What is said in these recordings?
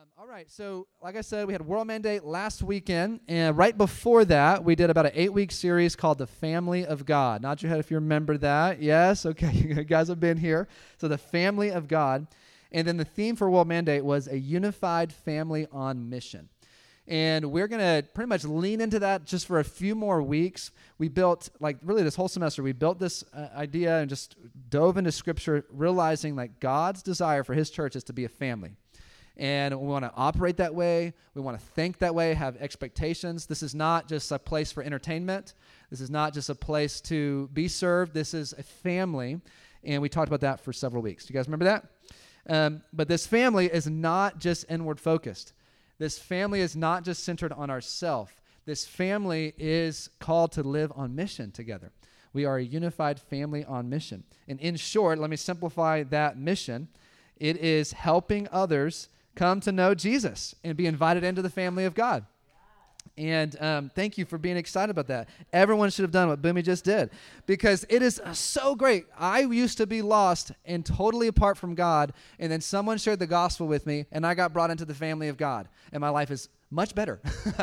All right, so like I said, we had World Mandate last weekend, and right before that, we did about an 8-week series called The Family of God. Nod your head if you remember that. Yes? Okay, you guys have been here. So The Family of God. And then the theme for World Mandate was a unified family on mission. And we're going to pretty much lean into that just for a few more weeks. We built, really this whole semester, we built this idea and just dove into Scripture, realizing that God's desire for His church is to be a family. And we want to operate that way. We want to think that way, have expectations. This is not just a place for entertainment. This is not just a place to be served. This is a family, and we talked about that for several weeks. Do you guys remember that? But this family is not just inward focused. This family is not just centered on ourselves. This family is called to live on mission together. We are a unified family on mission. And in short, let me simplify that mission. It is helping others come to know Jesus and be invited into the family of God. And thank you for being excited about that. Everyone should have done what Boomy just did, because it is so great. I used to be lost and totally apart from God, and then someone shared the gospel with me, and I got brought into the family of God, and my life is much better.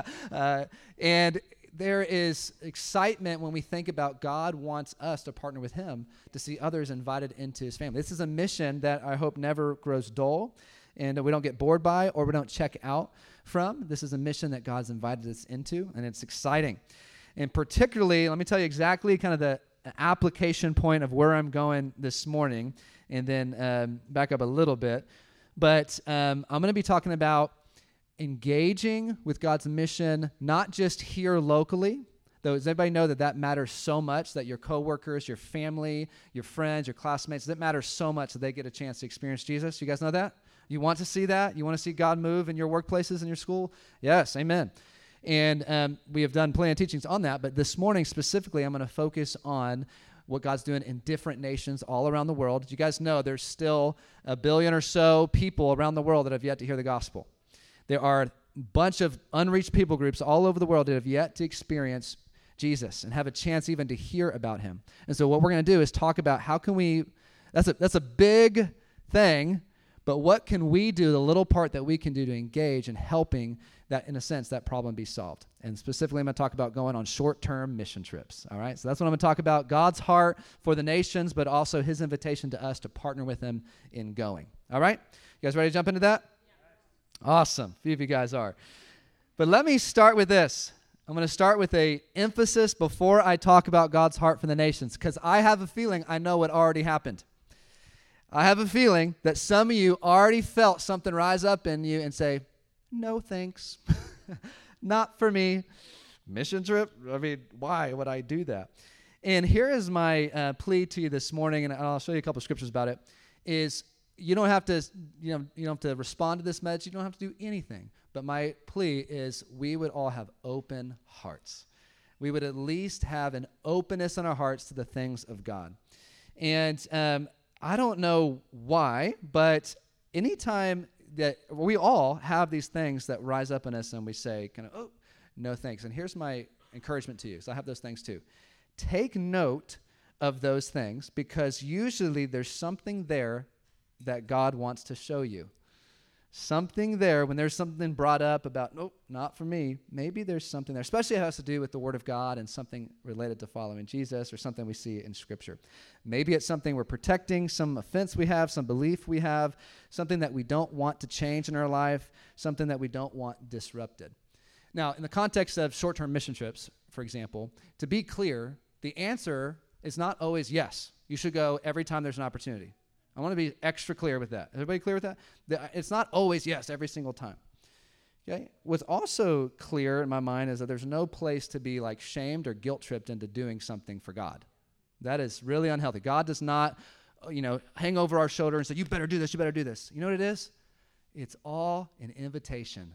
And there is excitement when we think about God wants us to partner with Him to see others invited into His family. This is a mission that I hope never grows dull and we don't get bored by or we don't check out from. This is a mission that God's invited us into, and it's exciting. And particularly, let me tell you exactly kind of the application point of where I'm going this morning, and then back up a little bit. But I'm going to be talking about engaging with God's mission, not just here locally, though. Does everybody know that matters so much, that your coworkers, your family, your friends, your classmates, that matters so much that they get a chance to experience Jesus? You guys know that? You want to see that? You want to see God move in your workplaces and your school? Yes, amen. And we have done plenty of teachings on that, but this morning specifically, I'm going to focus on what God's doing in different nations all around the world. Did you guys know there's still 1 billion or so people around the world that have yet to hear the gospel? There are a bunch of unreached people groups all over the world that have yet to experience Jesus and have a chance even to hear about Him. And so what we're going to do is talk about how can we, that's a big thing, but what can we do, the little part that we can do to engage in helping that, in a sense, that problem be solved. And specifically, I'm going to talk about going on short-term mission trips, all right? So that's what I'm going to talk about, God's heart for the nations, but also His invitation to us to partner with Him in going, all right? You guys ready to jump into that? Yeah. Awesome. A few of you guys are. But let me start with this. I'm going to start with an emphasis before I talk about God's heart for the nations, because I have a feeling I know what already happened. I have a feeling that some of you already felt something rise up in you and say, no thanks, not for me. Mission trip? I mean, why would I do that? And here is my plea to you this morning, and I'll show you a couple of scriptures about it, is you don't have to, you don't have to respond to this message. You don't have to do anything. But my plea is we would all have open hearts. We would at least have an openness in our hearts to the things of God. And I don't know why, but anytime that we all have these things that rise up in us and we say, oh, no thanks. And here's my encouragement to you. So I have those things too. Take note of those things, because usually there's something there that God wants to show you. Something there, when there's something brought up about, nope, not for me, maybe there's something there, especially if it has to do with the Word of God and something related to following Jesus or something we see in Scripture. Maybe it's something we're protecting, some offense we have, some belief we have, something that we don't want to change in our life, something that we don't want disrupted. Now, in the context of short-term mission trips, for example, to be clear, the answer is not always yes. You should go every time there's an opportunity. I want to be extra clear with that. Everybody clear with that? It's not always yes every single time. Okay? What's also clear in my mind is that there's no place to be like shamed or guilt-tripped into doing something for God. That is really unhealthy. God does not, hang over our shoulder and say, you better do this, you better do this. You know what it is? It's all an invitation.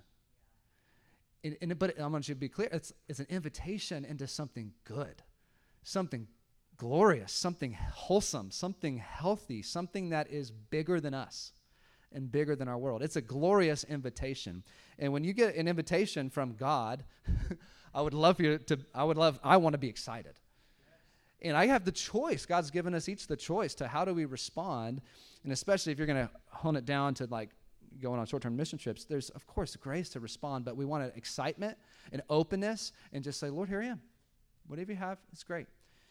But I want you to be clear. It's an invitation into something good, something glorious, something wholesome, something healthy, something that is bigger than us and bigger than our world. It's a glorious invitation. And when you get an invitation from God, I want to be excited. And I have the choice. God's given us each the choice to how do we respond, and especially if you're going to hone it down to like going on short-term mission trips, there's, of course, grace to respond, but we want excitement and openness and just say, Lord, here I am. Whatever you have, it's great.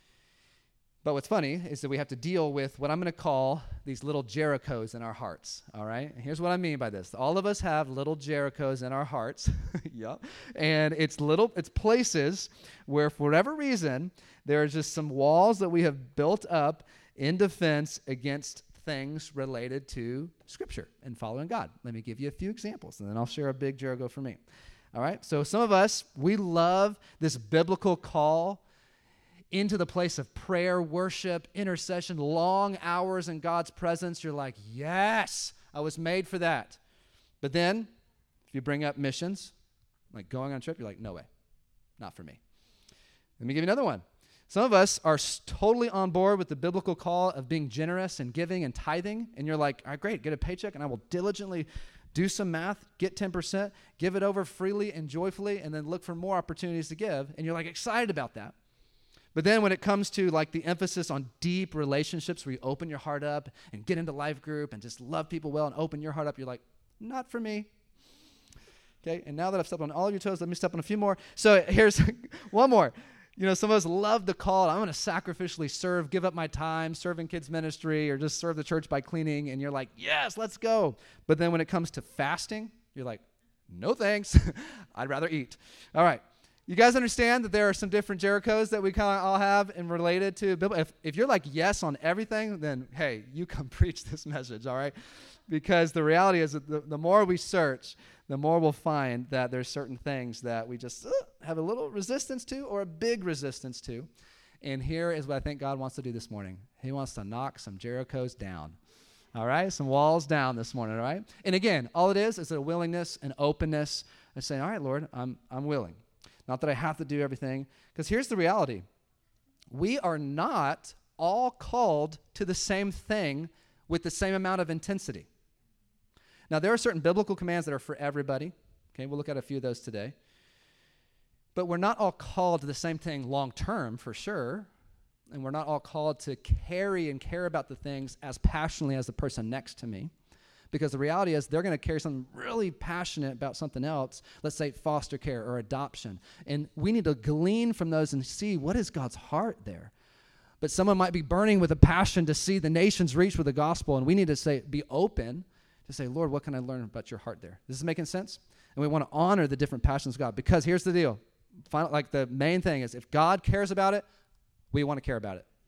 But what's funny is that we have to deal with what I'm going to call these little Jerichos in our hearts, all right? And here's what I mean by this. All of us have little Jerichos in our hearts, yep. And it's places where, for whatever reason, there are just some walls that we have built up in defense against things related to Scripture and following God. Let me give you a few examples, and then I'll share a big Jericho for me. All right? So some of us, we love this biblical call into the place of prayer, worship, intercession, long hours in God's presence. You're like, yes, I was made for that. But then, if you bring up missions, like going on a trip, you're like, no way, not for me. Let me give you another one. Some of us are totally on board with the biblical call of being generous and giving and tithing, and you're like, all right, great, get a paycheck, and I will diligently do some math, get 10%, give it over freely and joyfully, and then look for more opportunities to give, and you're like excited about that. But then when it comes to like the emphasis on deep relationships where you open your heart up and get into life group and just love people well and open your heart up, you're like, not for me. Okay, and now that I've stepped on all of your toes, let me step on a few more. So here's one more. You know, some of us love the call. I'm going to sacrificially serve, give up my time, serve in kids ministry, or just serve the church by cleaning. And you're like, yes, let's go. But then when it comes to fasting, you're like, no thanks. I'd rather eat. All right. You guys understand that there are some different Jerichos that we kind of all have and related to Bible? If you're like yes on everything, then, hey, you come preach this message, all right? Because the reality is that the more we search, the more we'll find that there's certain things that we just have a little resistance to or a big resistance to. And here is what I think God wants to do this morning. He wants to knock some Jerichos down, all right? Some walls down this morning, all right? And again, all it is a willingness and openness and saying, all right, Lord, I'm willing. Not that I have to do everything, because here's the reality. We are not all called to the same thing with the same amount of intensity. Now, there are certain biblical commands that are for everybody. Okay, we'll look at a few of those today. But we're not all called to the same thing long term, for sure. And we're not all called to carry and care about the things as passionately as the person next to me. Because the reality is they're going to carry something really passionate about something else, let's say foster care or adoption. And we need to glean from those and see what is God's heart there. But someone might be burning with a passion to see the nations reached with the gospel, and we need to be open to say, Lord, what can I learn about your heart there? This is making sense? And we want to honor the different passions of God, because here's the deal. The main thing is if God cares about it, we want to care about it.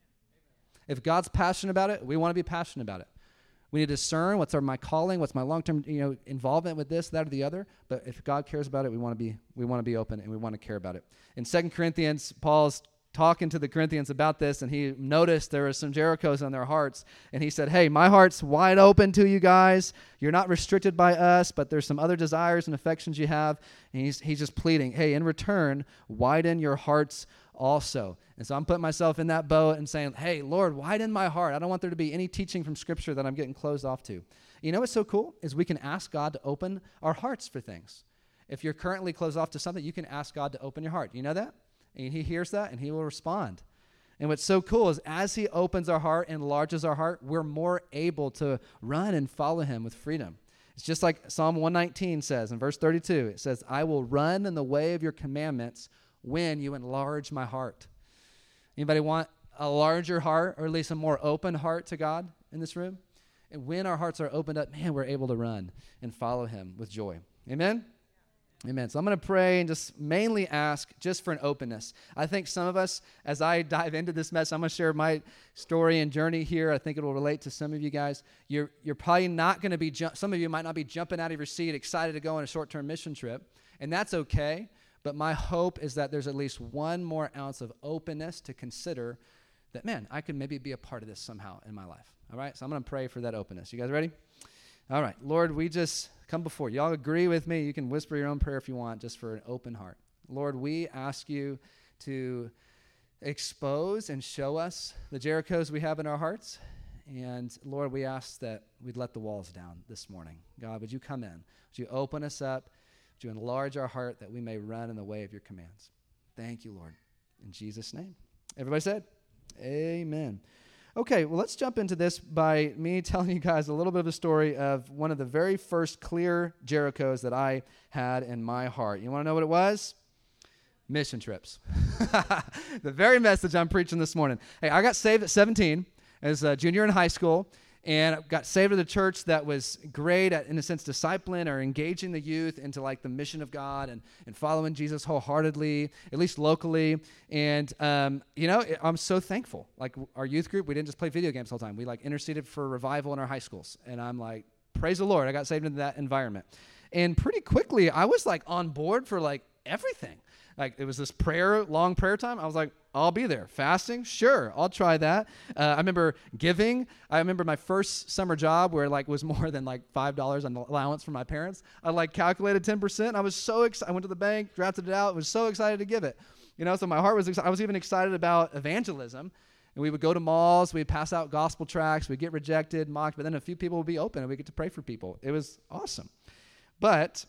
If God's passionate about it, we want to be passionate about it. We need to discern what's my calling, what's my long-term involvement with this, that, or the other. But if God cares about it, we want to be open and we want to care about it. In 2 Corinthians, Paul's talking to the Corinthians about this, and he noticed there were some Jerichos on their hearts, and he said, hey, my heart's wide open to you guys. You're not restricted by us, but there's some other desires and affections you have. And he's just pleading, hey, in return, widen your hearts also. And so I'm putting myself in that boat and saying, hey, Lord, widen my heart. I don't want there to be any teaching from Scripture that I'm getting closed off to. You know what's so cool is we can ask God to open our hearts for things. If you're currently closed off to something, you can ask God to open your heart. You know that? And he hears that, and he will respond. And what's so cool is as he opens our heart, enlarges our heart, we're more able to run and follow him with freedom. It's just like Psalm 119 says in verse 32. It says, I will run in the way of your commandments when you enlarge my heart. Anybody want a larger heart, or at least a more open heart to God in this room? And when our hearts are opened up, man, we're able to run and follow him with joy. Amen? Amen. So I'm going to pray and just mainly ask just for an openness. I think some of us, as I dive into this message, I'm going to share my story and journey here. I think it will relate to some of you guys. You're probably not going to be, some of you might not be jumping out of your seat excited to go on a short-term mission trip, and that's okay. But my hope is that there's at least one more ounce of openness to consider that, man, I could maybe be a part of this somehow in my life. All right? So I'm going to pray for that openness. You guys ready? All right. Lord, we just come before you. Y'all agree with me? You can whisper your own prayer if you want, just for an open heart. Lord, we ask you to expose and show us the Jerichos we have in our hearts. And Lord, we ask that we'd let the walls down this morning. God, would you come in? Would you open us up? Would you enlarge our heart that we may run in the way of your commands? Thank you, Lord. In Jesus' name. Everybody said, amen. Okay, well, let's jump into this by me telling you guys a little bit of a story of one of the very first clear Jerichos that I had in my heart. You want to know what it was? Mission trips. The very message I'm preaching this morning. Hey, I got saved at 17 as a junior in high school, and I got saved at a church that was great at, in a sense, discipling or engaging the youth into like the mission of God and following Jesus wholeheartedly, at least locally. And, I'm so thankful. Like our youth group, we didn't just play video games all the time. We like interceded for revival in our high schools. And I'm like, praise the Lord, I got saved into that environment. And pretty quickly, I was like on board for like everything. Like it was this long prayer time. I was like, I'll be there. Fasting? Sure, I'll try that. I remember giving. I remember my first summer job where like was more than like $5 on allowance from my parents. I like calculated 10%. I was so excited. I went to the bank, drafted it out. Was so excited to give it. So my heart was excited. I was even excited about evangelism. And we would go to malls. We'd pass out gospel tracts. We'd get rejected, mocked, but then a few people would be open and we get to pray for people. It was awesome. But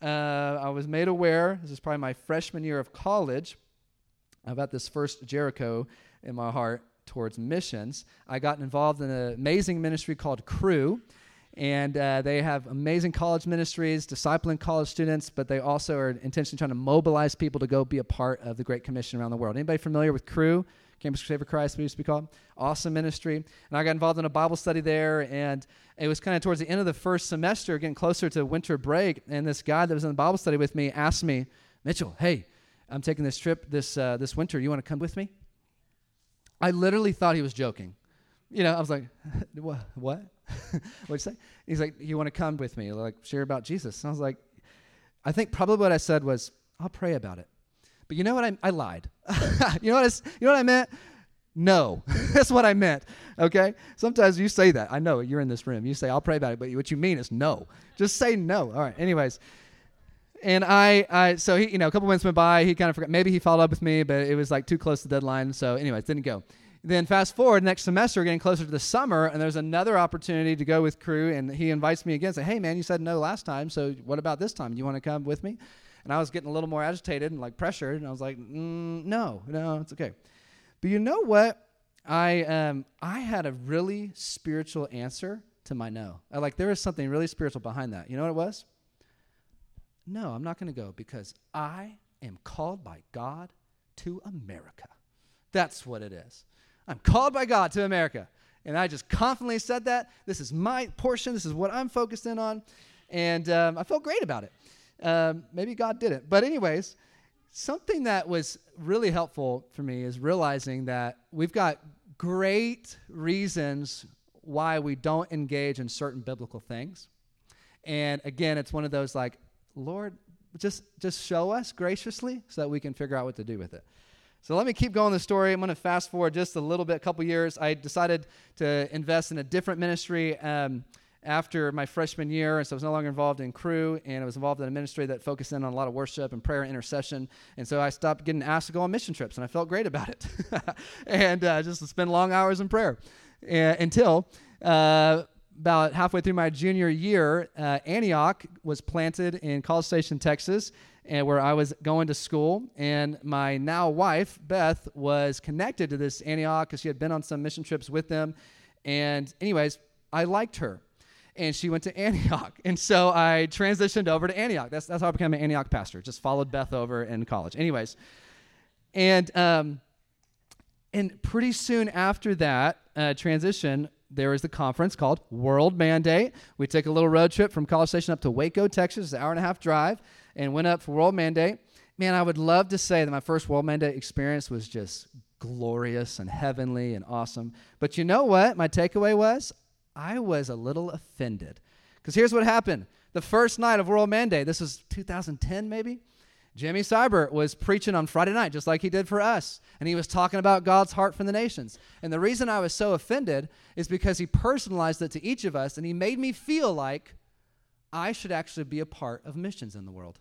I was made aware, this is probably my freshman year of college, about this first Jericho in my heart towards missions. I got involved in an amazing ministry called Cru, and they have amazing college ministries, discipling college students, but they also are intentionally trying to mobilize people to go be a part of the Great Commission around the world. Anybody familiar with Cru? Campus Crusade for Christ, we used to be called. Awesome ministry. And I got involved in a Bible study there, and it was kind of towards the end of the first semester, getting closer to winter break, and this guy that was in the Bible study with me asked me, Mitchell, hey, I'm taking this trip this winter. You want to come with me? I literally thought he was joking. I was like, what? What'd you say? He's like, you want to come with me, like share about Jesus? And I was like, I think probably what I said was, I'll pray about it. But you know what? I lied. You know what I meant? No. That's what I meant. Okay? Sometimes you say that. I know you're in this room. You say, I'll pray about it. But what you mean is no. Just say no. All right. Anyways. And so he, a couple months went by. He kind of forgot. Maybe he followed up with me, but it was like too close to the deadline. So anyways, didn't go. Then fast forward next semester, getting closer to the summer, and there's another opportunity to go with Cru, and he invites me again. Say, hey man, you said no last time, so what about this time? You want to come with me? And I was getting a little more agitated and like pressured, and I was like, no, it's okay. But you know what? I had a really spiritual answer to my no. There was something really spiritual behind that. You know what it was? No, I'm not going to go because I am called by God to America. That's what it is. I'm called by God to America. And I just confidently said that. This is my portion. This is what I'm focused in on. And I felt great about it. Maybe God didn't. But anyways, something that was really helpful for me is realizing that we've got great reasons why we don't engage in certain biblical things. And again, it's one of those like, Lord, just show us graciously so that we can figure out what to do with it. So let me keep going the story. I'm going to fast forward just a little bit, a couple years. I decided to invest in a different ministry after my freshman year, and so I was no longer involved in Cru, and I was involved in a ministry that focused in on a lot of worship and prayer and intercession, and so I stopped getting asked to go on mission trips, and I felt great about it, and just to spend long hours in prayer until about halfway through my junior year, Antioch was planted in College Station, Texas, and where I was going to school, and my now wife, Beth, was connected to this Antioch because she had been on some mission trips with them, and anyways, I liked her, and she went to Antioch, and so I transitioned over to Antioch. That's how I became an Antioch pastor, just followed Beth over in college. Anyways, and pretty soon after that transition, there was the conference called World Mandate. We took a little road trip from College Station up to Waco, Texas, an hour-and-a-half drive, and went up for World Mandate. Man, I would love to say that my first World Mandate experience was just glorious and heavenly and awesome. But you know what? My takeaway was I was a little offended. Because here's what happened. The first night of World Mandate, this was 2010 maybe, Jimmy Seibert was preaching on Friday night, just like he did for us. And he was talking about God's heart for the nations. And the reason I was so offended is because he personalized it to each of us, and he made me feel like I should actually be a part of missions in the world.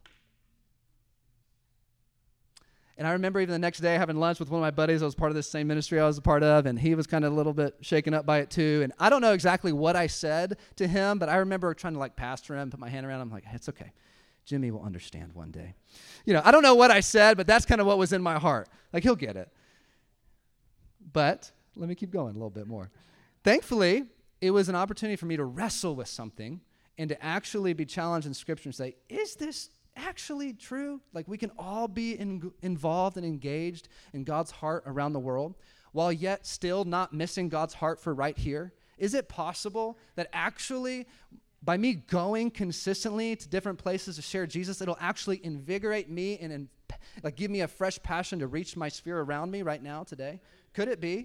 And I remember even the next day having lunch with one of my buddies that was part of this same ministry I was a part of, and he was kind of a little bit shaken up by it too. And I don't know exactly what I said to him, but I remember trying to like pastor him, put my hand around him, like, hey, it's okay. Jimmy will understand one day. I don't know what I said, but that's kind of what was in my heart. Like, he'll get it. But Let me keep going a little bit more. Thankfully, it was an opportunity for me to wrestle with something and to actually be challenged in Scripture and say, is this actually true? Like, we can all be involved and engaged in God's heart around the world while yet still not missing God's heart for right here? Is it possible that actually by me going consistently to different places to share Jesus, it'll actually invigorate me and like give me a fresh passion to reach my sphere around me right now today? Could it be?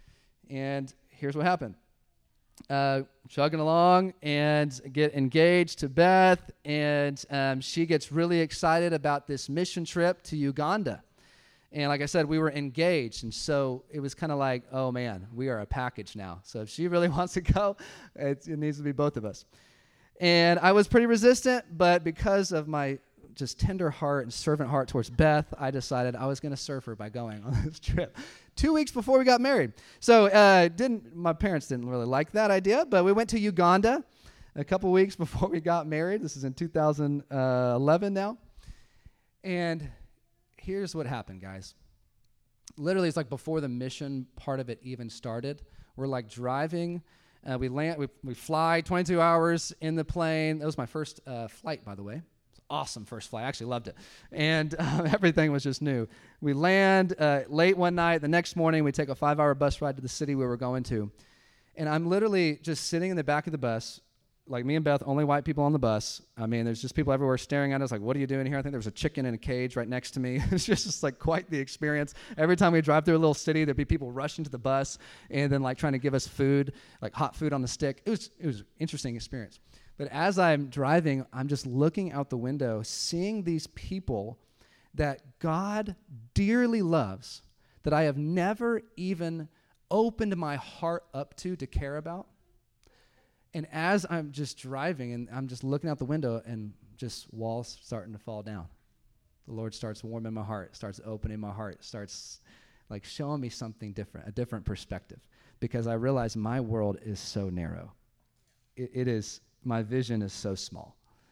And here's what happened. Chugging along and get engaged to Beth, and she gets really excited about this mission trip to Uganda. And like I said, we were engaged, and so it was kind of like, oh man, we are a package now. So if she really wants to go, it needs to be both of us. And I was pretty resistant, but because of my just tender heart and servant heart towards Beth, I decided I was going to serve her by going on this trip 2 weeks before we got married. So my parents didn't really like that idea, but we went to Uganda a couple weeks before we got married. This is in 2011 now. And here's what happened, guys. Literally, it's like before the mission part of it even started. We're like driving. We fly 22 hours in the plane. That was my first flight, by the way. Awesome first flight. I actually loved it. And everything was just new. We land late one night. The next morning, we take a 5-hour bus ride to the city we were going to. And I'm literally just sitting in the back of the bus, like me and Beth, only white people on the bus. I mean, there's just people everywhere staring at us like, what are you doing here? I think there was a chicken in a cage right next to me. It's just like quite the experience. Every time we drive through a little city, there'd be people rushing to the bus and then like trying to give us food, like hot food on the stick. It was an interesting experience. But as I'm driving, I'm just looking out the window, seeing these people that God dearly loves, that I have never even opened my heart up to care about. And as I'm just driving and I'm just looking out the window and just walls starting to fall down, the Lord starts warming my heart, starts opening my heart, starts like showing me something different, a different perspective, because I realize my world is so narrow. It is. My vision is so small.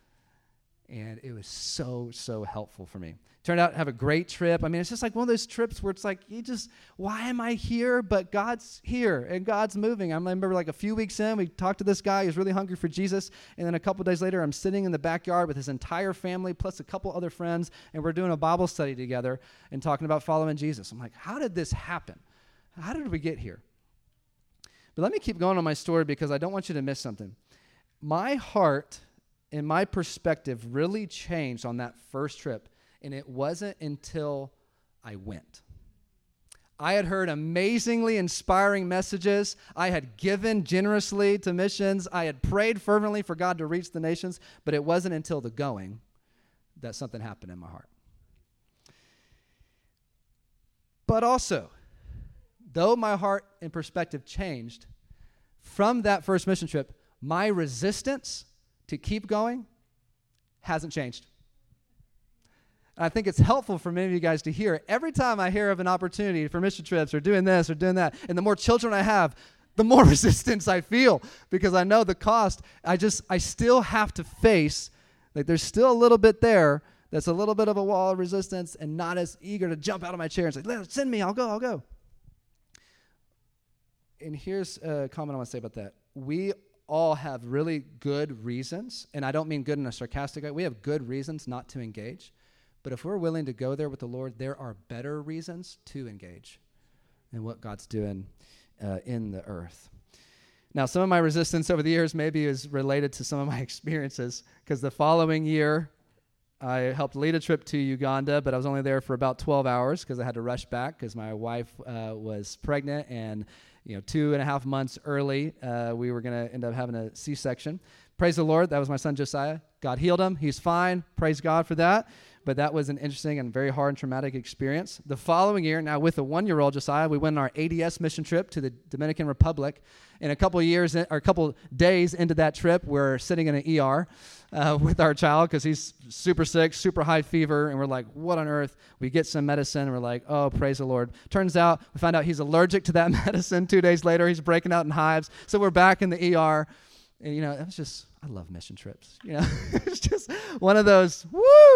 And it was so helpful for me. Turned out to have a great trip. I mean, it's just like one of those trips where it's like, why am I here? But God's here and God's moving. I remember like a few weeks in, we talked to this guy who's really hungry for Jesus. And then a couple days later, I'm sitting in the backyard with his entire family plus a couple other friends. And we're doing a Bible study together and talking about following Jesus. I'm like, how did this happen? How did we get here? But let me keep going on my story because I don't want you to miss something. My heart and my perspective really changed on that first trip, and it wasn't until I went. I had heard amazingly inspiring messages. I had given generously to missions. I had prayed fervently for God to reach the nations, but it wasn't until the going that something happened in my heart. But also, though my heart and perspective changed from that first mission trip, my resistance to keep going hasn't changed. And I think it's helpful for many of you guys to hear. Every time I hear of an opportunity for mission trips or doing this or doing that, and the more children I have, the more resistance I feel because I know the cost. I still have to face, like there's still a little bit there that's a little bit of a wall of resistance and not as eager to jump out of my chair and say, send me, I'll go. And here's a comment I want to say about that. We all have really good reasons, and I don't mean good in a sarcastic way. We have good reasons not to engage. But if we're willing to go there with the Lord, there are better reasons to engage in what God's doing in the earth. Now, some of my resistance over the years maybe is related to some of my experiences, because the following year, I helped lead a trip to Uganda, but I was only there for about 12 hours because I had to rush back because my wife was pregnant, and 2.5 months early, we were going to end up having a C-section. Praise the Lord. That was my son, Josiah. God healed him. He's fine. Praise God for that. But that was an interesting and very hard and traumatic experience. The following year, now with a 1-year-old Josiah, we went on our ADS mission trip to the Dominican Republic. And a couple days into that trip, we're sitting in an ER with our child because he's super sick, super high fever. And we're like, what on earth? We get some medicine. And we're like, oh, praise the Lord. Turns out we find out he's allergic to that medicine. 2 days later, he's breaking out in hives. So we're back in the ER. And, it was just, I love mission trips. It's just one of those,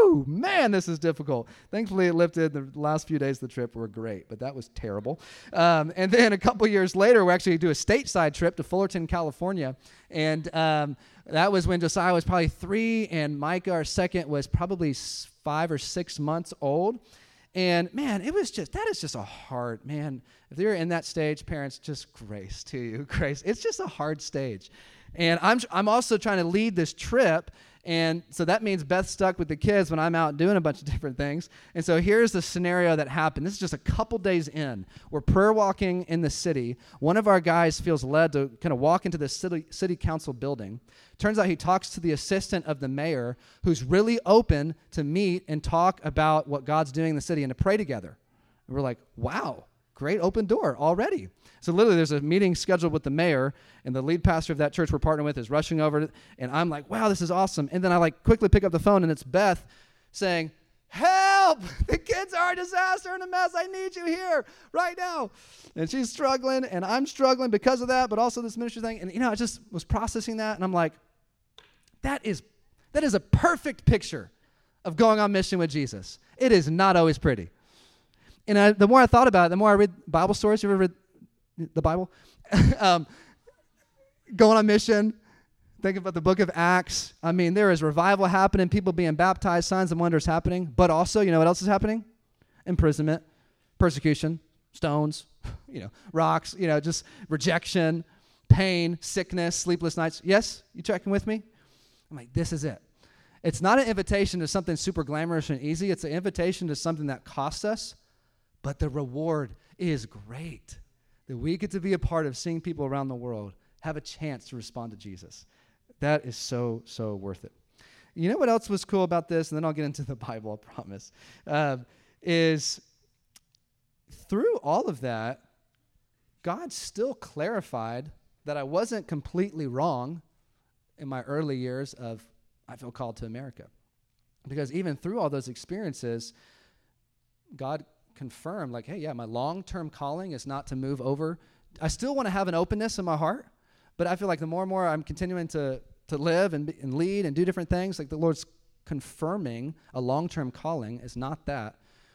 whoo, man, this is difficult. Thankfully, it lifted. The last few days of the trip were great, but that was terrible. And then a couple years later, we actually do a stateside trip to Fullerton, California. And that was when Josiah was probably 3, and Micah, our second, was probably 5 or 6 months old. And man, that is just a hard, man, if you're in that stage, parents, just grace to you, grace. It's just a hard stage. And I'm also trying to lead this trip, and so that means Beth's stuck with the kids when I'm out doing a bunch of different things. And so here's the scenario that happened. This is just a couple days in. We're prayer walking in the city. One of our guys feels led to kind of walk into the city council building. Turns out he talks to the assistant of the mayor, who's really open to meet and talk about what God's doing in the city and to pray together. And we're like, wow, great open door already. So literally there's a meeting scheduled with the mayor, and the lead pastor of that church we're partnering with is rushing over, and I'm like, wow, this is awesome. And then I quickly pick up the phone, and it's Beth saying, help, the kids are a disaster and a mess. I need you here right now. And she's struggling, and I'm struggling because of that, but also this ministry thing. And, I just was processing that, and I'm like, that is a perfect picture of going on mission with Jesus. It is not always pretty. And the more I thought about it, the more I read Bible stories. You ever read the Bible? Going on mission. Think about the book of Acts. I mean, there is revival happening, people being baptized, signs and wonders happening. But also, you know what else is happening? Imprisonment, persecution, stones, rocks, just rejection, pain, sickness, sleepless nights. Yes? You checking with me? I'm like, this is it. It's not an invitation to something super glamorous and easy. It's an invitation to something that costs us, but the reward is great. That we get to be a part of seeing people around the world have a chance to respond to Jesus. That is so, so worth it. You know what else was cool about this? And then I'll get into the Bible, I promise. Is through all of that, God still clarified that I wasn't completely wrong in my early years of I feel called to America. Because even through all those experiences, God confirmed, hey, yeah, my long-term calling is not to move over. I still want to have an openness in my heart, but I feel like the more and more I'm continuing to live and lead and do different things, the Lord's confirming a long-term calling is not that,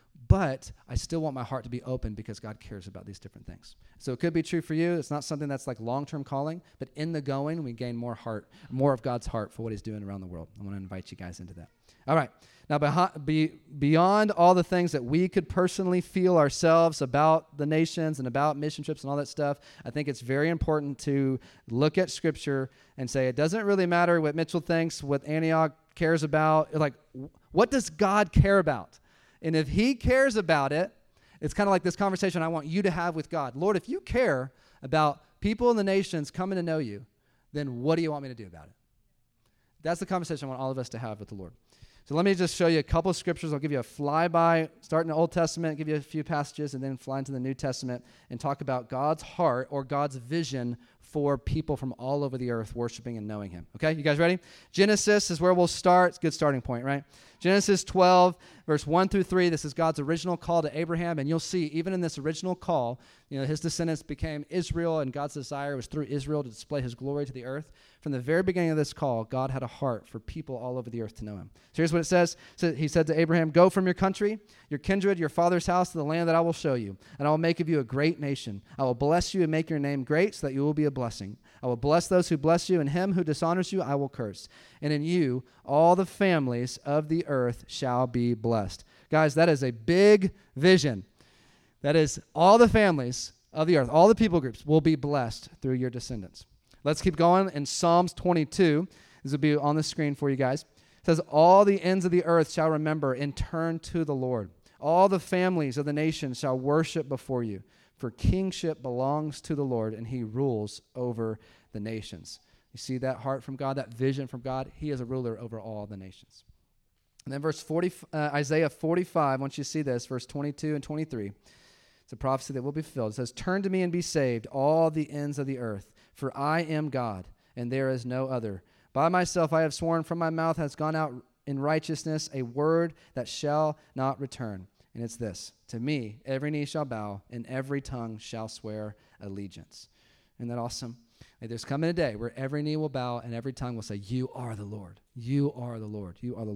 but I still want my heart to be open because God cares about these different things. So it could be true for you. It's not something that's long-term calling, but in the going, we gain more of God's heart for what he's doing around the world. I want to invite you guys into that. All right. Now, beyond all the things that we could personally feel ourselves about the nations and about mission trips and all that stuff, I think it's very important to look at Scripture and say, it doesn't really matter what Mitchell thinks, what Antioch cares about. What does God care about? And if he cares about it, it's kind of like this conversation I want you to have with God. Lord, if you care about people in the nations coming to know you, then what do you want me to do about it? That's the conversation I want all of us to have with the Lord. So let me just show you a couple of scriptures. I'll give you a flyby, start in the Old Testament, give you a few passages, and then fly into the New Testament and talk about God's heart or God's vision for people from all over the earth worshiping and knowing him. Okay, you guys ready? Genesis is where we'll start. It's a good starting point, right? Genesis 12, verse 1 through 3. This is God's original call to Abraham, and you'll see even in this original call, his descendants became Israel, and God's desire was through Israel to display his glory to the earth. From the very beginning of this call, God had a heart for people all over the earth to know him. So here's what it says. So he said to Abraham, go from your country, your kindred, your father's house to the land that I will show you, and I will make of you a great nation. I will bless you and make your name great so that you will be a blessing. I will bless those who bless you, and him who dishonors you I will curse. And in you all the families of the earth shall be blessed. Guys, that is a big vision. That is all the families of the earth, all the people groups will be blessed through your descendants. Let's keep going. In Psalms 22, this will be on the screen for you guys. It says, all the ends of the earth shall remember and turn to the Lord. All the families of the nations shall worship before you. For kingship belongs to the Lord, and he rules over the nations. You see that heart from God, that vision from God? He is a ruler over all the nations. And then Isaiah 45, once you see this, verse 22 and 23, it's a prophecy that will be fulfilled. It says, turn to me and be saved, all the ends of the earth, for I am God, and there is no other. By myself I have sworn, from my mouth has gone out in righteousness a word that shall not return. And it's this, to me every knee shall bow, and every tongue shall swear allegiance. Isn't that awesome? There's coming a day where every knee will bow, and every tongue will say, you are the Lord. You are the Lord. You are the Lord.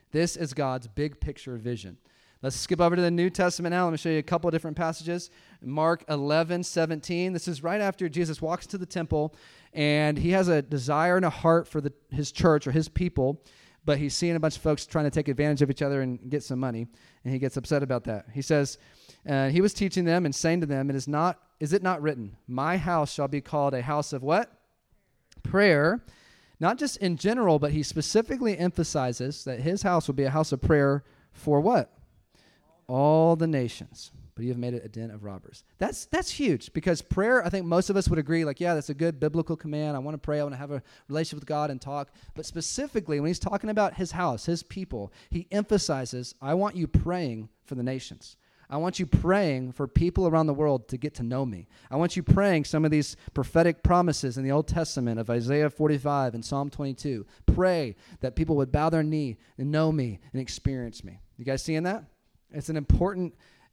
This is God's big picture vision. Let's skip over to the New Testament now. Let me show you a couple of different passages. Mark 11:17. This is right after Jesus walks to the temple, and he has a desire and a heart for his church or his people, but he's seeing a bunch of folks trying to take advantage of each other and get some money, and he gets upset about that. He says, he was teaching them and saying to them, is it not written, my house shall be called a house of what? Prayer. Not just in general, but he specifically emphasizes that his house will be a house of prayer for what? All the nations, but you have made it a den of robbers. That's huge, because prayer, I think most of us would agree, like, yeah, that's a good biblical command. I want to pray. I want to have a relationship with God and talk. But specifically, when he's talking about his house, his people, he emphasizes, I want you praying for the nations. I want you praying for people around the world to get to know me. I want you praying some of these prophetic promises in the Old Testament of Isaiah 45 and Psalm 22. Pray that people would bow their knee and know me and experience me. You guys seeing that? It's an important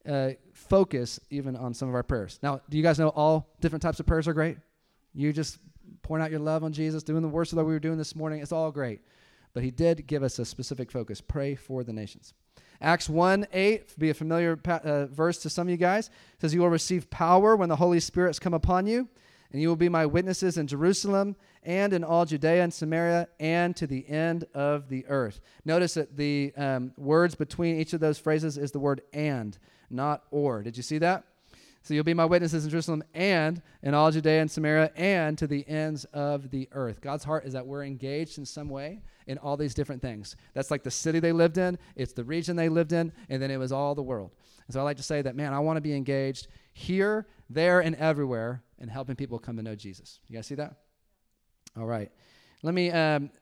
focus even on some of our prayers. Now, do you guys know all different types of prayers are great? You just pouring out your love on Jesus, doing the worship that we were doing this morning. It's all great. But he did give us a specific focus. Pray for the nations. Acts 1:8, be a familiar verse to some of you guys. It says, you will receive power when the Holy Spirit's come upon you, and you will be my witnesses in Jerusalem and in all Judea and Samaria and to the end of the earth. Notice that the words between each of those phrases is the word and, not or. Did you see that? So you'll be my witnesses in Jerusalem and in all Judea and Samaria and to the ends of the earth. God's heart is that we're engaged in some way in all these different things. That's like the city they lived in, it's the region they lived in, and then it was all the world. And so I like to say that, man, I want to be engaged here, there, and everywhere in helping people come to know Jesus. You guys see that? All right. Let me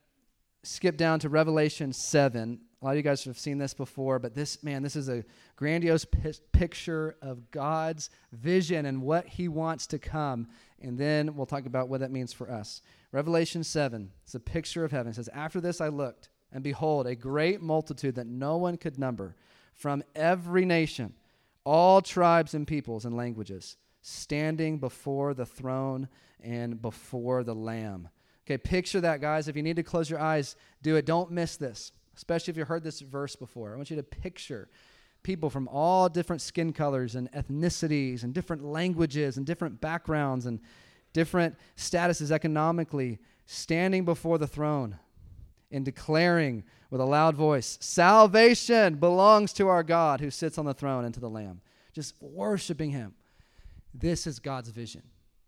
skip down to Revelation 7. A lot of you guys have seen this before, but this is a grandiose picture of God's vision and what he wants to come. And then we'll talk about what that means for us. Revelation 7 is a picture of heaven. It says, after this I looked, and behold, a great multitude that no one could number, from every nation, all tribes and peoples and languages, standing before the throne and before the Lamb. Okay, picture that, guys. If you need to close your eyes, do it. Don't miss this, especially if you've heard this verse before. I want you to picture people from all different skin colors and ethnicities and different languages and different backgrounds and different statuses economically, standing before the throne and declaring with a loud voice, salvation belongs to our God who sits on the throne and to the Lamb. Just worshiping him. This is God's vision.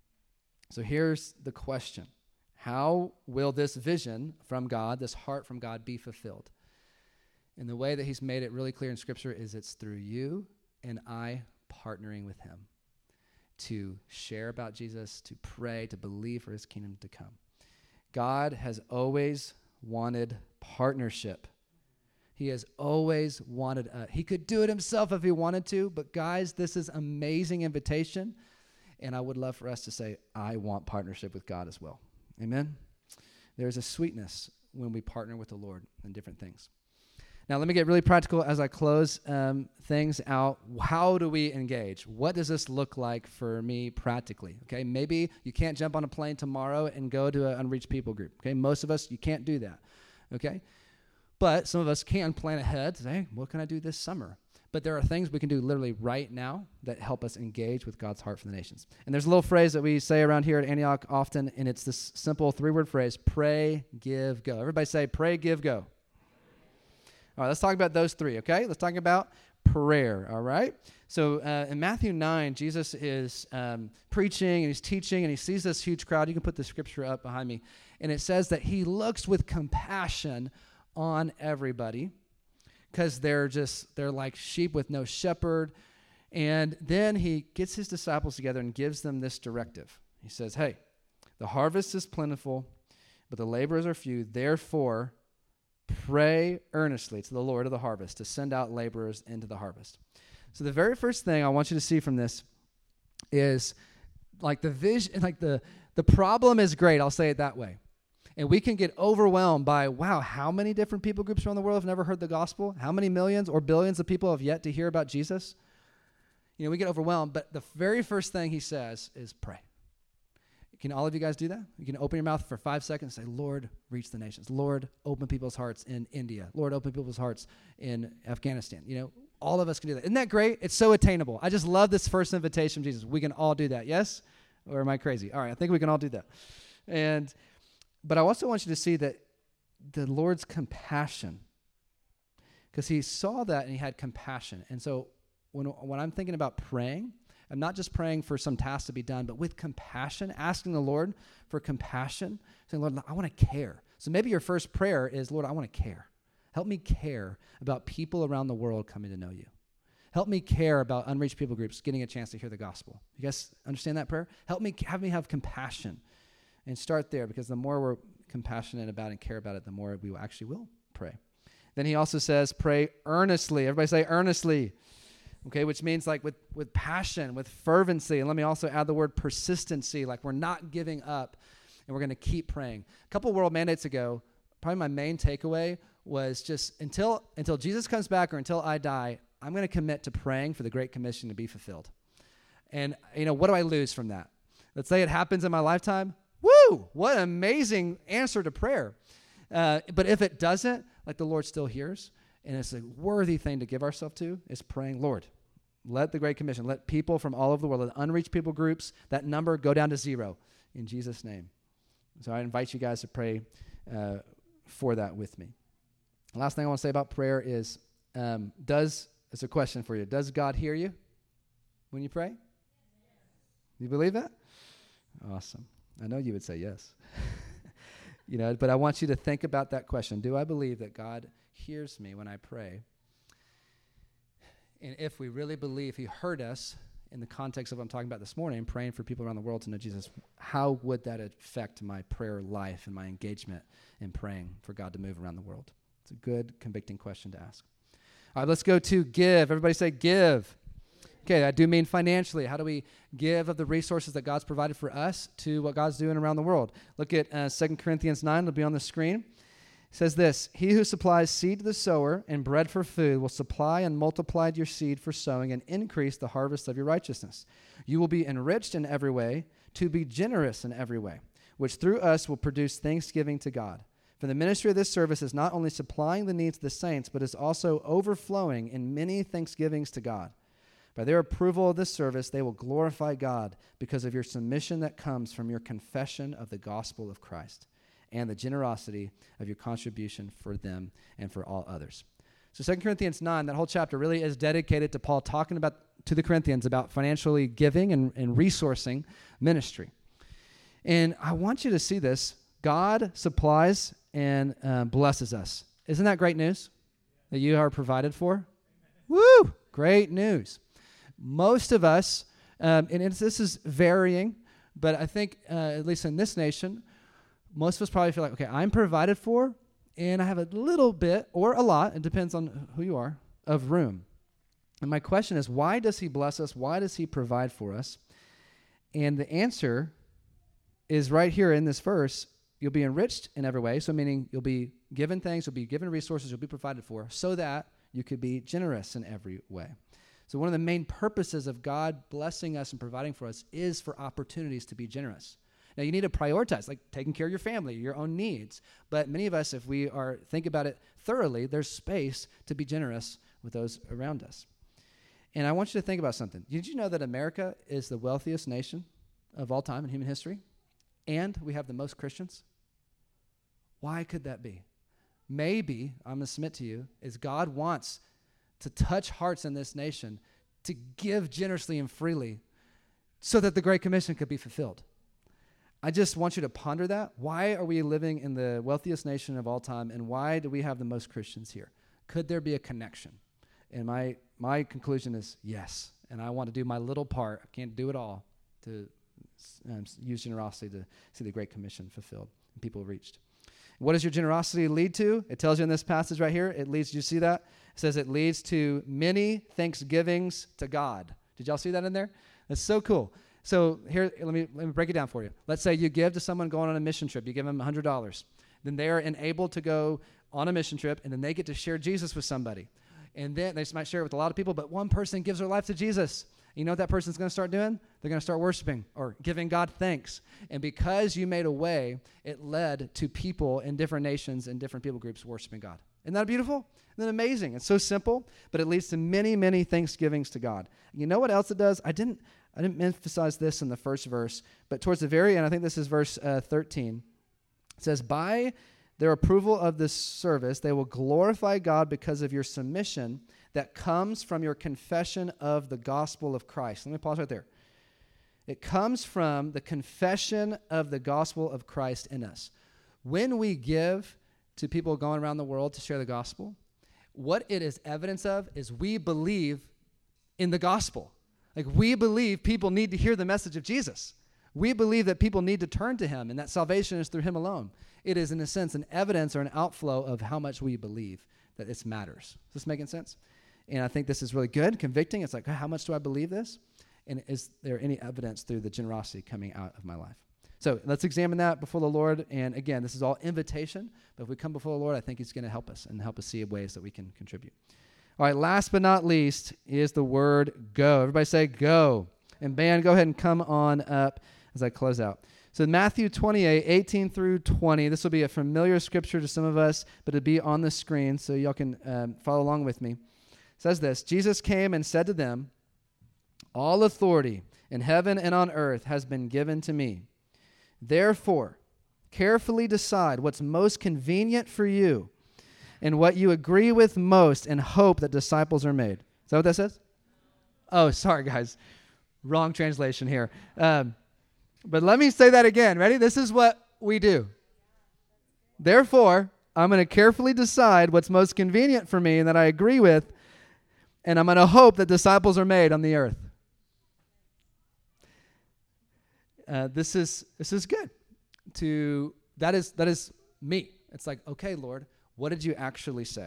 So here's the question. How will this vision from God, this heart from God, be fulfilled? And the way that he's made it really clear in Scripture is it's through you and I partnering with him to share about Jesus, to pray, to believe for his kingdom to come. God has always wanted partnership. He has always wanted he could do it himself if he wanted to, but guys, this is amazing invitation, and I would love for us to say, I want partnership with God as well. Amen? There's a sweetness when we partner with the Lord in different things. Now, let me get really practical as I close things out. How do we engage? What does this look like for me practically? Okay, maybe you can't jump on a plane tomorrow and go to an unreached people group. Okay, most of us, you can't do that. Okay, but some of us can plan ahead to say, hey, what can I do this summer? But there are things we can do literally right now that help us engage with God's heart for the nations. And there's a little phrase that we say around here at Antioch often, and it's this simple 3-word phrase, pray, give, go. Everybody say, pray, give, go. All right, let's talk about those three, okay? Let's talk about prayer, all right? So in Matthew 9, Jesus is preaching and he's teaching and he sees this huge crowd. You can put the scripture up behind me. And it says that he looks with compassion on everybody because they're like sheep with no shepherd. And then he gets his disciples together and gives them this directive. He says, hey, the harvest is plentiful, but the laborers are few. Therefore, pray earnestly to the Lord of the harvest to send out laborers into the harvest. So the very first thing I want you to see from this is like the vision, like the problem is great. I'll say it that way. And we can get overwhelmed by, wow, how many different people groups around the world have never heard the gospel? How many millions or billions of people have yet to hear about Jesus? You know, we get overwhelmed, but the very first thing he says is pray. Can all of you guys do that? You can open your mouth for 5 seconds and say, Lord, reach the nations. Lord, open people's hearts in India. Lord, open people's hearts in Afghanistan. All of us can do that. Isn't that great? It's so attainable. I just love this first invitation from Jesus. We can all do that, yes? Or am I crazy? All right, I think we can all do that. But I also want you to see that the Lord's compassion, because he saw that and he had compassion. And so when I'm thinking about praying, I'm not just praying for some task to be done, but with compassion, asking the Lord for compassion, saying, Lord, I want to care. So maybe your first prayer is, Lord, I want to care. Help me care about people around the world coming to know you. Help me care about unreached people groups getting a chance to hear the gospel. You guys understand that prayer? Have me have compassion. And start there, because the more we're compassionate about and care about it, the more we actually will pray. Then he also says, pray earnestly. Everybody say earnestly. Okay, which means like with passion, with fervency. And let me also add the word persistency, like we're not giving up and we're going to keep praying. A couple World Mandates ago, probably my main takeaway was just until Jesus comes back or until I die, I'm going to commit to praying for the Great Commission to be fulfilled. And, what do I lose from that? Let's say it happens in my lifetime. Woo! What an amazing answer to prayer. But if it doesn't, like the Lord still hears, and it's a worthy thing to give ourselves to, is praying, Lord, let the Great Commission, let people from all over the world, let unreached people groups, that number go down to 0 in Jesus' name. So I invite you guys to pray for that with me. The last thing I want to say about prayer is, it's a question for you. Does God hear you when you pray? You believe that? Awesome. I know you would say yes. But I want you to think about that question. Do I believe that God hears me when I pray? And if we really believe he heard us in the context of what I'm talking about this morning, praying for people around the world to know Jesus, how would that affect my prayer life and my engagement in praying for God to move around the world? It's a good, convicting question to ask. All right, let's go to give. Everybody say give. Okay, I do mean financially. How do we give of the resources that God's provided for us to what God's doing around the world? Look at 2 Corinthians 9. It'll be on the screen. It says this, he who supplies seed to the sower and bread for food will supply and multiply your seed for sowing and increase the harvest of your righteousness. You will be enriched in every way, to be generous in every way, which through us will produce thanksgiving to God. For the ministry of this service is not only supplying the needs of the saints, but is also overflowing in many thanksgivings to God. By their approval of this service, they will glorify God because of your submission that comes from your confession of the gospel of Christ and the generosity of your contribution for them and for all others. So 2 Corinthians 9, that whole chapter really is dedicated to Paul talking about to the Corinthians about financially giving and resourcing ministry. And I want you to see this. God supplies and blesses us. Isn't that great news that you are provided for? Woo! Great news. Most of us, this is varying, but I think at least in this nation, most of us probably feel like, okay, I'm provided for, and I have a little bit or a lot, it depends on who you are, of room. And my question is, why does he bless us? Why does he provide for us? And the answer is right here in this verse. You'll be enriched in every way, so meaning you'll be given things, you'll be given resources, you'll be provided for, so that you could be generous in every way. So one of the main purposes of God blessing us and providing for us is for opportunities to be generous. Now, you need to prioritize, like taking care of your family, your own needs. But many of us, if we think about it thoroughly, there's space to be generous with those around us. And I want you to think about something. Did you know that America is the wealthiest nation of all time in human history? And we have the most Christians? Why could that be? Maybe, I'm going to submit to you, is God wants to touch hearts in this nation to give generously and freely so that the Great Commission could be fulfilled. I just want you to ponder that. Why are we living in the wealthiest nation of all time, and why do we have the most Christians here? Could there be a connection? And my conclusion is yes, and I want to do my little part. I can't do it all to use generosity to see the Great Commission fulfilled and people reached. What does your generosity lead to? It tells you in this passage right here. It leads, you see that? It says it leads to many thanksgivings to God. Did y'all see that in there? That's so cool. So here, let me break it down for you. Let's say you give to someone going on a mission trip. You give them $100. Then they are enabled to go on a mission trip, and then they get to share Jesus with somebody. And then they might share it with a lot of people, but one person gives their life to Jesus. You know what that person's going to start doing? They're going to start worshiping or giving God thanks. And because you made a way, it led to people in different nations and different people groups worshiping God. Isn't that beautiful? Isn't that amazing? It's so simple, but it leads to many, many thanksgivings to God. You know what else it does? I didn't emphasize this in the first verse, but towards the very end, I think this is verse 13. It says, by their approval of this service, they will glorify God because of your submission that comes from your confession of the gospel of Christ. Let me pause right there. It comes from the confession of the gospel of Christ in us. When we give to people going around the world to share the gospel, what it is evidence of is we believe in the gospel. Like, we believe people need to hear the message of Jesus. We believe that people need to turn to him and that salvation is through him alone. It is, in a sense, an evidence or an outflow of how much we believe that this matters. Is this making sense? And I think this is really good, convicting. It's like, how much do I believe this? And is there any evidence through the generosity coming out of my life? So let's examine that before the Lord. And again, this is all invitation. But if we come before the Lord, I think he's going to help us and help us see ways that we can contribute. All right, last but not least is the word go. Everybody say go. And band, go ahead and come on up as I close out. So Matthew 28, 18 through 20. This will be a familiar scripture to some of us, but it'll be on the screen so y'all can follow along with me. It says this, Jesus came and said to them, all authority in heaven and on earth has been given to me. Therefore, carefully decide what's most convenient for you and what you agree with most and hope that disciples are made. Is that what that says? Oh, sorry, guys. Wrong translation here. But let me say that again. Ready? This is what we do. Therefore, I'm going to carefully decide what's most convenient for me and that I agree with, and I'm going to hope that disciples are made on the earth. This is good. That is me. It's like, okay, Lord, what did you actually say?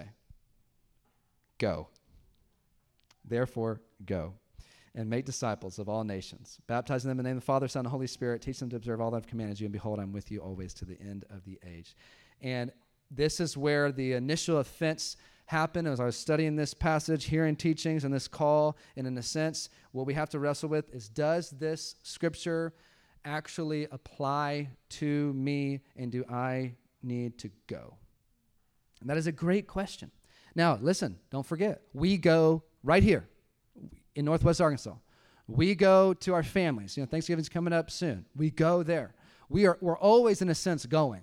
Go. Therefore, go and make disciples of all nations, baptizing them in the name of the Father, Son, and Holy Spirit. Teach them to observe all that I've commanded you, and behold, I'm with you always to the end of the age. And this is where the initial offense happened as I was studying this passage, hearing teachings and this call. And in a sense, what we have to wrestle with is, does this scripture actually apply to me, and do I need to go? And that is a great question. Now, listen, don't forget, we go right here in Northwest Arkansas. We go to our families. Thanksgiving's coming up soon. We go there. We're always, in a sense, going.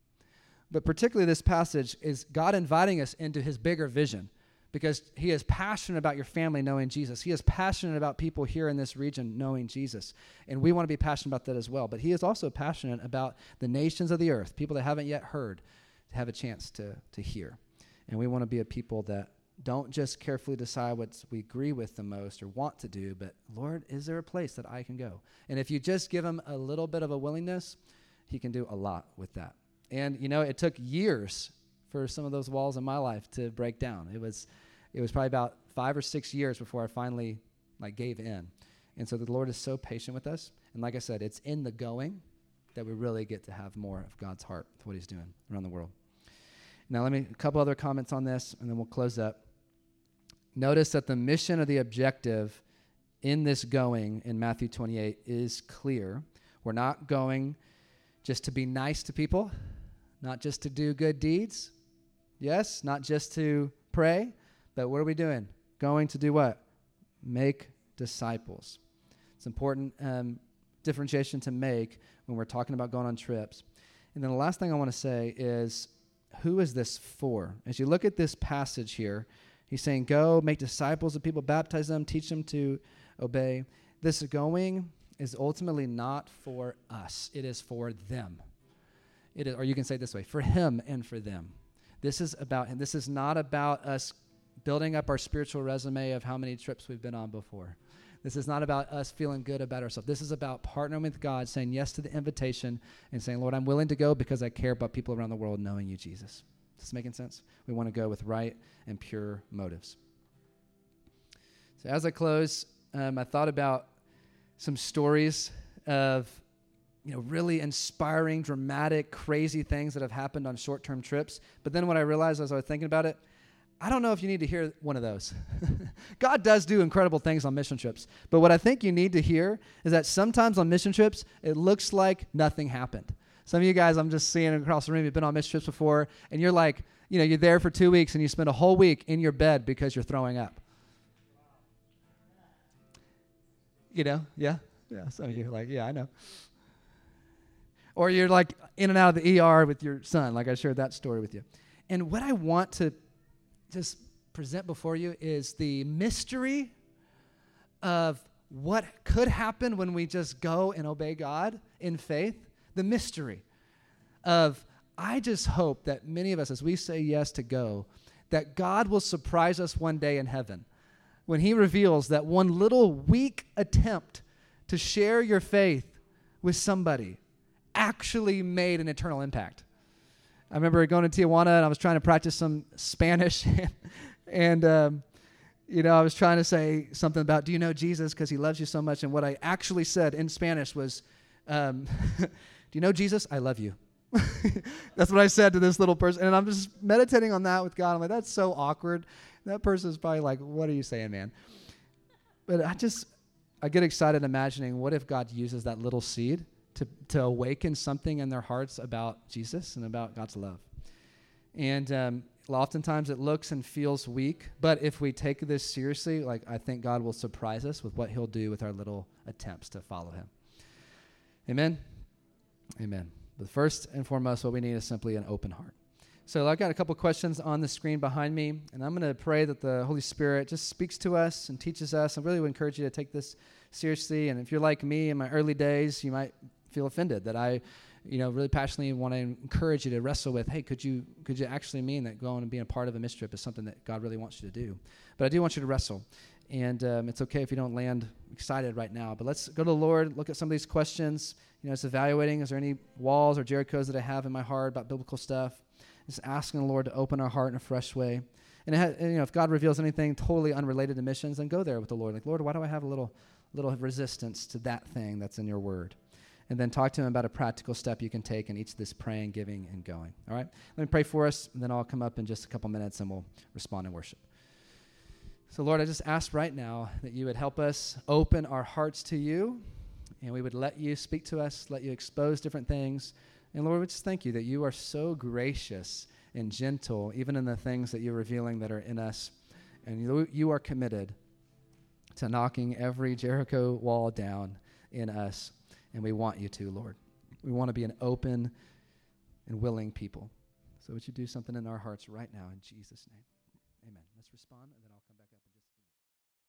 But particularly this passage is God inviting us into his bigger vision, because he is passionate about your family knowing Jesus. He is passionate about people here in this region knowing Jesus. And we want to be passionate about that as well. But he is also passionate about the nations of the earth, people that haven't yet heard, to have a chance to hear. And we want to be a people that don't just carefully decide what we agree with the most or want to do, but Lord, is there a place that I can go? And if you just give him a little bit of a willingness, he can do a lot with that. And, it took years for some of those walls in my life to break down. It was probably about 5 or 6 years before I finally gave in. And so the Lord is so patient with us. And like I said, it's in the going that we really get to have more of God's heart with what he's doing around the world. Now, a couple other comments on this, and then we'll close up. Notice that the mission or the objective in this going in Matthew 28 is clear. We're not going just to be nice to people, not just to do good deeds. Yes, not just to pray, but what are we doing? Going to do what? Make disciples. It's important differentiation to make when we're talking about going on trips. And then the last thing I want to say is, who is this for? As you look at this passage here, he's saying, go, make disciples of people, baptize them, teach them to obey. This going is ultimately not for us. It is for them. It is, or you can say it this way, for him and for them. This is about him. This is not about us building up our spiritual resume of how many trips we've been on before. This is not about us feeling good about ourselves. This is about partnering with God, saying yes to the invitation, and saying, Lord, I'm willing to go because I care about people around the world knowing you, Jesus. Is this making sense? We want to go with right and pure motives. So as I close, I thought about some stories of really inspiring, dramatic, crazy things that have happened on short-term trips. But then what I realized as I was thinking about it, I don't know if you need to hear one of those. God does do incredible things on mission trips. But what I think you need to hear is that sometimes on mission trips, it looks like nothing happened. Some of you guys, I'm just seeing across the room, you've been on mission trips before, and you're like, you're there for 2 weeks, and you spend a whole week in your bed because you're throwing up. Yeah? Yeah, some of you are like, yeah, I know. Or you're like in and out of the ER with your son, like I shared that story with you. And what I want to just present before you is the mystery of what could happen when we just go and obey God in faith. The mystery of, I just hope that many of us, as we say yes to go, that God will surprise us one day in heaven when he reveals that one little weak attempt to share your faith with somebody actually made an eternal impact. I remember going to Tijuana, and I was trying to practice some Spanish, and I was trying to say something about, do you know Jesus, because he loves you so much, and what I actually said in Spanish was, do you know Jesus? I love you. That's what I said to this little person, and I'm just meditating on that with God. I'm like, that's so awkward. That person's probably like, what are you saying, man? But I get excited imagining, what if God uses that little seed to awaken something in their hearts about Jesus and about God's love. And oftentimes it looks and feels weak, but if we take this seriously, I think God will surprise us with what he'll do with our little attempts to follow him. Amen? Amen. But first and foremost, what we need is simply an open heart. So I've got a couple questions on the screen behind me, and I'm going to pray that the Holy Spirit just speaks to us and teaches us. I really would encourage you to take this seriously, and if you're like me in my early days, you might feel offended that I really passionately want to encourage you to wrestle with, hey, could you actually mean that going and being a part of a mission trip is something that God really wants you to do? But I do want you to wrestle, and it's okay if you don't land excited right now, but let's go to the Lord, look at some of these questions. It's evaluating, is there any walls or Jerichos that I have in my heart about biblical stuff? Just asking the Lord to open our heart in a fresh way. And if God reveals anything totally unrelated to missions, then go there with the Lord. Like, Lord, why do I have a little resistance to that thing that's in your word? And then talk to him about a practical step you can take in each of this praying, giving, and going. All right? Let me pray for us, and then I'll come up in just a couple minutes, and we'll respond in worship. So, Lord, I just ask right now that you would help us open our hearts to you, and we would let you speak to us, let you expose different things. And, Lord, we just thank you that you are so gracious and gentle, even in the things that you're revealing that are in us. And you are committed to knocking every Jericho wall down in us. And we want you to, Lord. We want to be an open and willing people. So would you do something in our hearts right now in Jesus' name? Amen. Let's respond, and then I'll